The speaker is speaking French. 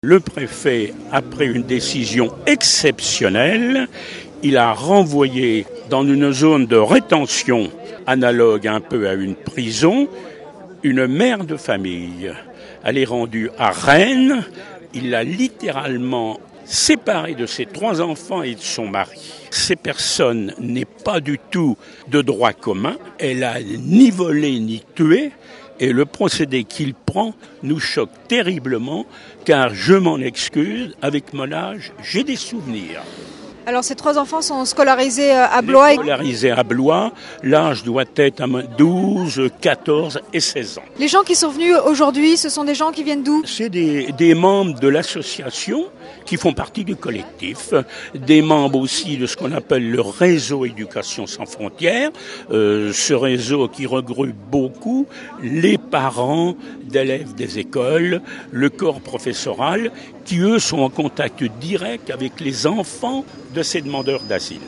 Le préfet, après une décision exceptionnelle, il a renvoyé dans une zone de rétention analogue un peu à une prison, une mère de famille. Elle est rendue à Rennes, il l'a littéralement séparée de ses 3 enfants et de son mari. Ces personnes n'est pas du tout de droit commun, elle a ni volé ni tué. Et le procédé qu'il prend nous choque terriblement, car je m'en excuse, avec mon âge, j'ai des souvenirs. Alors ces 3 enfants sont scolarisés à Blois. Scolarisés à Blois, l'âge doit être à 12, 14 et 16 ans. Les gens qui sont venus aujourd'hui, ce sont des gens qui viennent d'où ? C'est des membres de l'association qui font partie du collectif, des membres aussi de ce qu'on appelle le réseau Éducation sans frontières, ce réseau qui regroupe beaucoup les parents d'élèves des écoles, le corps professoral, qui eux sont en contact direct avec les enfants de ces demandeurs d'asile.